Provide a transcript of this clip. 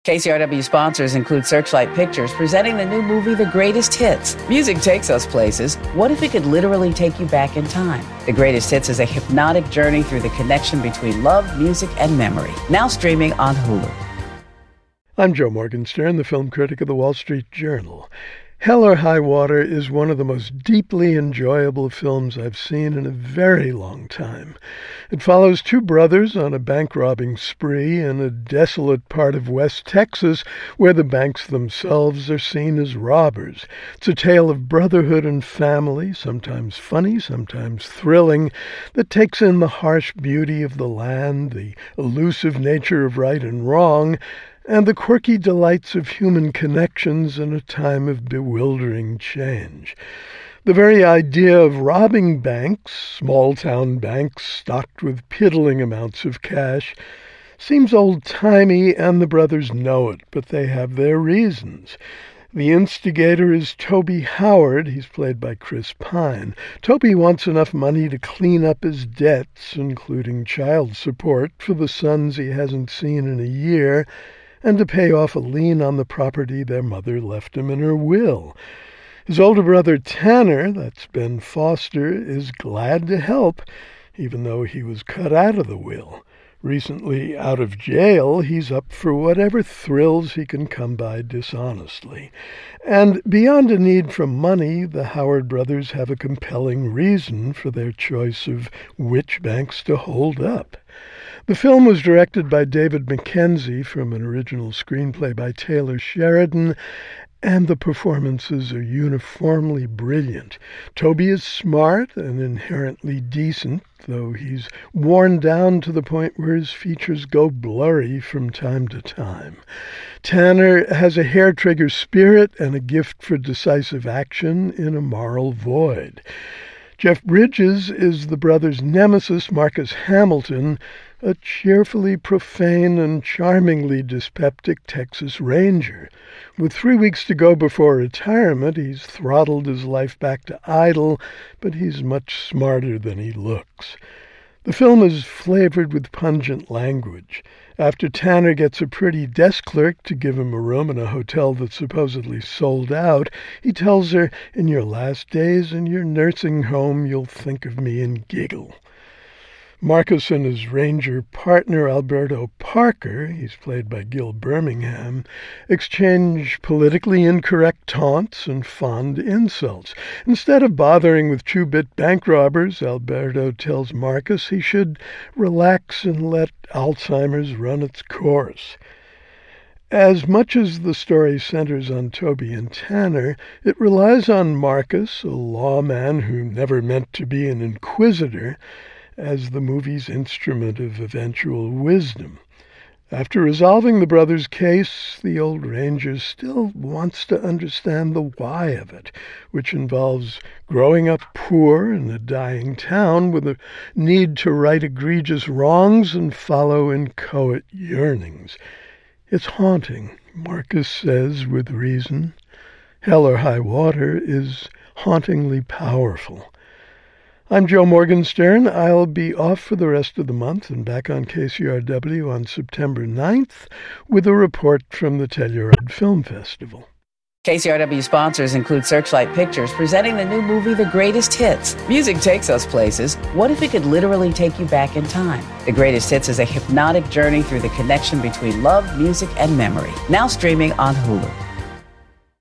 KCRW sponsors include Searchlight Pictures, presenting the new movie, The Greatest Hits. Music takes us places. What if it could literally take you back in time? The Greatest Hits is a hypnotic journey through the connection between love, music, and memory. Now streaming on Hulu. I'm Joe Morgenstern, the film critic of the Wall Street Journal. Hell or High Water is one of the most deeply enjoyable films I've seen in a very long time. It follows two brothers on a bank-robbing spree in a desolate part of West Texas where the banks themselves are seen as robbers. It's a tale of brotherhood and family, sometimes funny, sometimes thrilling, that takes in the harsh beauty of the land, the elusive nature of right and wrong, and the quirky delights of human connections in a time of bewildering change. The very idea of robbing banks, small-town banks stocked with piddling amounts of cash, seems old-timey, and the brothers know it, but they have their reasons. The instigator is Toby Howard. He's played by Chris Pine. Toby wants enough money to clean up his debts, including child support for the sons he hasn't seen in a year, and to pay off a lien on the property their mother left him in her will. His older brother Tanner, that's Ben Foster, is glad to help, even though he was cut out of the will. Recently out of jail, he's up for whatever thrills he can come by dishonestly. And beyond a need for money, the Howard brothers have a compelling reason for their choice of which banks to hold up. The film was directed by David Mackenzie from an original screenplay by Taylor Sheridan, and the performances are uniformly brilliant. Toby is smart and inherently decent, though he's worn down to the point where his features go blurry from time to time. Tanner has a hair-trigger spirit and a gift for decisive action in a moral void. Jeff Bridges is the brothers' nemesis, Marcus Hamilton, a cheerfully profane and charmingly dyspeptic Texas Ranger. With 3 weeks to go before retirement, he's throttled his life back to idle, but he's much smarter than he looks. The film is flavored with pungent language. After Tanner gets a pretty desk clerk to give him a room in a hotel that's supposedly sold out, he tells her, "In your last days in your nursing home, you'll think of me and giggle." Marcus and his ranger partner, Alberto Parker, he's played by Gil Birmingham, exchange politically incorrect taunts and fond insults. Instead of bothering with two-bit bank robbers, Alberto tells Marcus he should relax and let Alzheimer's run its course. As much as the story centers on Toby and Tanner, it relies on Marcus, a lawman who never meant to be an inquisitor, as the movie's instrument of eventual wisdom. After resolving the brothers' case, the old ranger still wants to understand the why of it, which involves growing up poor in a dying town with a need to right egregious wrongs and follow inchoate yearnings. It's haunting, Marcus says with reason. Hell or High Water is hauntingly powerful. I'm Joe Morgenstern. I'll be off for the rest of the month and back on KCRW on September 9th with a report from the Telluride Film Festival. KCRW sponsors include Searchlight Pictures, presenting the new movie, The Greatest Hits. Music takes us places. What if it could literally take you back in time? The Greatest Hits is a hypnotic journey through the connection between love, music, and memory. Now streaming on Hulu.